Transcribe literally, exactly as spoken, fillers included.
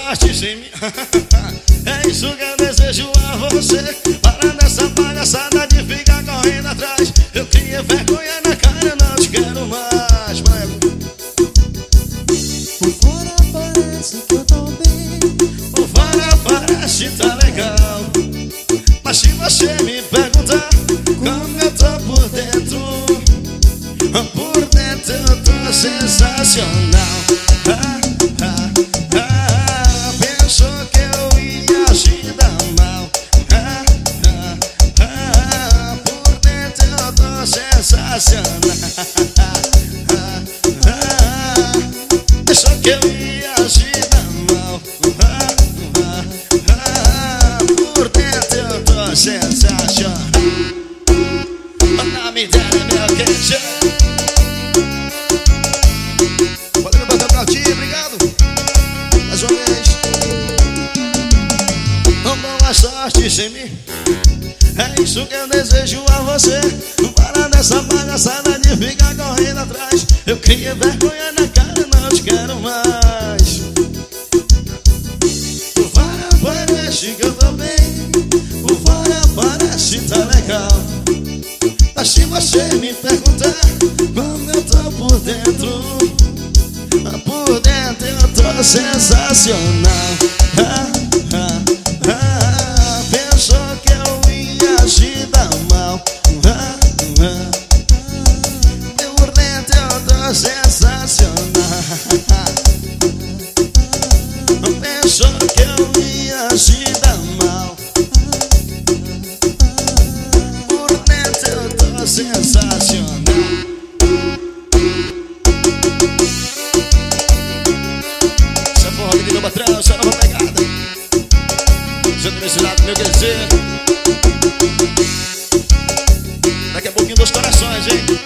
sorte sem mim. É isso que eu desejo a você. Para dessa palhaçada de ficar correndo atrás. Eu criei vergonha na cara, eu não te quero mais. Por fora parece que eu tô bem, por fora parece tá legal, mas se você me perguntar como eu tô por dentro, por dentro eu tô sensacional. Ah, ah, ah, pensou que eu ia te dar mal. Ah, ah, ah, por dentro eu tô sensacional. Ah, ah, pensou que eu ia te dar mal. Ah, ah, ah, por dentro eu tô sensacional. O nome dela é meu queijo. Valeu, meu Claudinho, obrigado. Mais uma vez. Não dou mais sorte sem mim. É isso que eu desejo a você. Para dessa palhaçada de ficar correndo atrás. Eu criei vergonha na cara, não te quero mais. Por fora parece que eu tô bem, por fora parece tá legal, mas se você me perguntar como eu tô por dentro, por dentro eu tô sensacional. Ah, ah, ah, pensou que eu ia te dar mal. Ah, ah, ah, por dentro eu tô sensacional. Pensou que eu ia te dar mal. Por dentro eu tô sensacional. Essa porra que ligou pra trás, essa nova pegada. Jogo nesse lado, meu quer dizer. Daqui a pouquinho dos corações, hein?